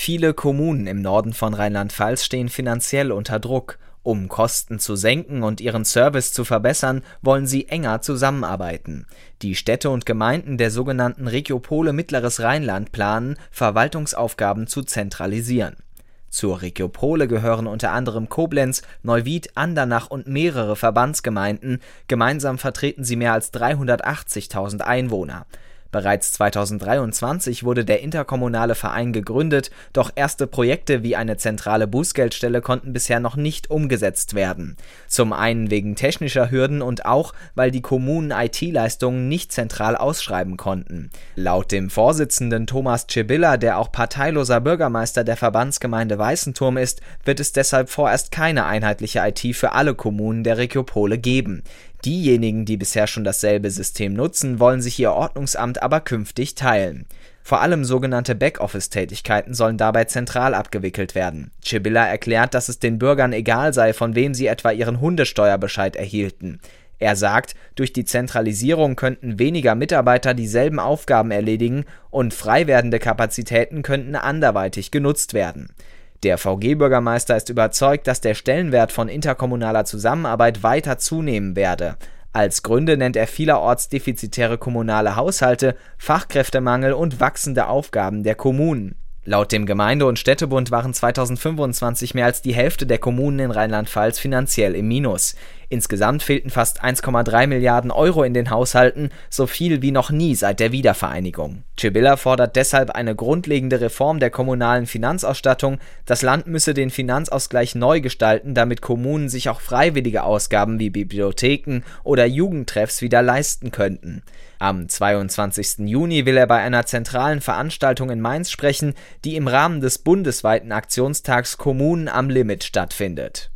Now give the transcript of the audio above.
Viele Kommunen im Norden von Rheinland-Pfalz stehen finanziell unter Druck. Um Kosten zu senken und ihren Service zu verbessern, wollen sie enger zusammenarbeiten. Die Städte und Gemeinden der sogenannten Regiopole Mittleres Rheinland planen, Verwaltungsaufgaben zu zentralisieren. Zur Regiopole gehören unter anderem Koblenz, Neuwied, Andernach und mehrere Verbandsgemeinden. Gemeinsam vertreten sie mehr als 380.000 Einwohner. Bereits 2023 wurde der interkommunale Verein gegründet, doch erste Projekte wie eine zentrale Bußgeldstelle konnten bisher noch nicht umgesetzt werden. Zum einen wegen technischer Hürden und auch, weil die Kommunen IT-Leistungen nicht zentral ausschreiben konnten. Laut dem Vorsitzenden Thomas Tschibilla, der auch parteiloser Bürgermeister der Verbandsgemeinde Weißenturm ist, wird es deshalb vorerst keine einheitliche IT für alle Kommunen der Regiopole geben. Diejenigen, die bisher schon dasselbe System nutzen, wollen sich ihr Ordnungsamt aber künftig teilen. Vor allem sogenannte Backoffice-Tätigkeiten sollen dabei zentral abgewickelt werden. Tschibilla erklärt, dass es den Bürgern egal sei, von wem sie etwa ihren Hundesteuerbescheid erhielten. Er sagt, durch die Zentralisierung könnten weniger Mitarbeiter dieselben Aufgaben erledigen und frei werdende Kapazitäten könnten anderweitig genutzt werden. Der VG-Bürgermeister ist überzeugt, dass der Stellenwert von interkommunaler Zusammenarbeit weiter zunehmen werde. Als Gründe nennt er vielerorts defizitäre kommunale Haushalte, Fachkräftemangel und wachsende Aufgaben der Kommunen. Laut dem Gemeinde- und Städtebund waren 2025 mehr als die Hälfte der Kommunen in Rheinland-Pfalz finanziell im Minus. Insgesamt fehlten fast 1,3 Milliarden Euro in den Haushalten, so viel wie noch nie seit der Wiedervereinigung. Tschibilla fordert deshalb eine grundlegende Reform der kommunalen Finanzausstattung. Das Land müsse den Finanzausgleich neu gestalten, damit Kommunen sich auch freiwillige Ausgaben wie Bibliotheken oder Jugendtreffs wieder leisten könnten. Am 22. Juni will er bei einer zentralen Veranstaltung in Mainz sprechen, die im Rahmen des bundesweiten Aktionstags Kommunen am Limit stattfindet.